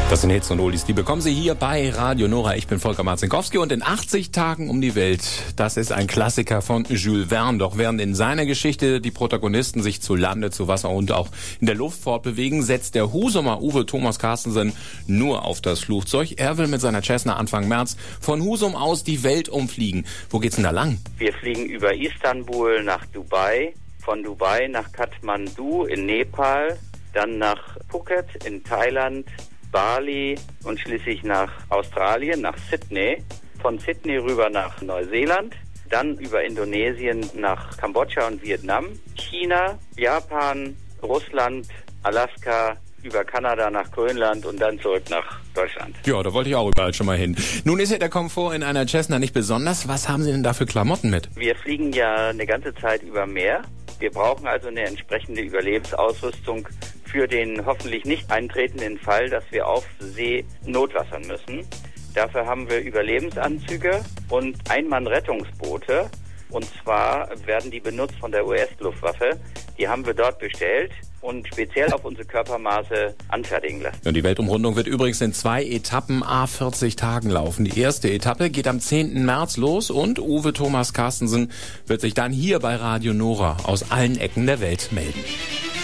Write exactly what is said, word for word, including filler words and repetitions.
Das sind Hits und Oldies, die bekommen Sie hier bei Radio Nora. Ich bin Volker Marzinkowski und in achtzig Tagen um die Welt, das ist ein Klassiker von Jules Verne. Doch während in seiner Geschichte die Protagonisten sich zu Lande, zu Wasser und auch in der Luft fortbewegen, setzt der Husumer Uwe Thomas Carstensen nur auf das Flugzeug. Er will mit seiner Cessna Anfang März von Husum aus die Welt umfliegen. Wo geht's denn da lang? Wir fliegen über Istanbul nach Dubai, von Dubai nach Kathmandu in Nepal, dann nach Phuket in Thailand, Bali und schließlich nach Australien, nach Sydney, von Sydney rüber nach Neuseeland, dann über Indonesien nach Kambodscha und Vietnam, China, Japan, Russland, Alaska, über Kanada nach Grönland und dann zurück nach Deutschland. Ja, da wollte ich auch überall schon mal hin. Nun ist ja der Komfort in einer Cessna nicht besonders. Was haben Sie denn da für Klamotten mit? Wir fliegen ja eine ganze Zeit über Meer. Wir brauchen also eine entsprechende Überlebensausrüstung für den hoffentlich nicht eintretenden Fall, dass wir auf See notwassern müssen. Dafür haben wir Überlebensanzüge und Einmann-Rettungsboote. Und zwar werden die benutzt von der U S-Luftwaffe. Die haben wir dort bestellt und speziell auf unsere Körpermaße anfertigen lassen. Und die Weltumrundung wird übrigens in zwei Etappen à vierzig Tagen laufen. Die erste Etappe geht am zehnten März los und Uwe Thomas Carstensen wird sich dann hier bei Radio Nora aus allen Ecken der Welt melden.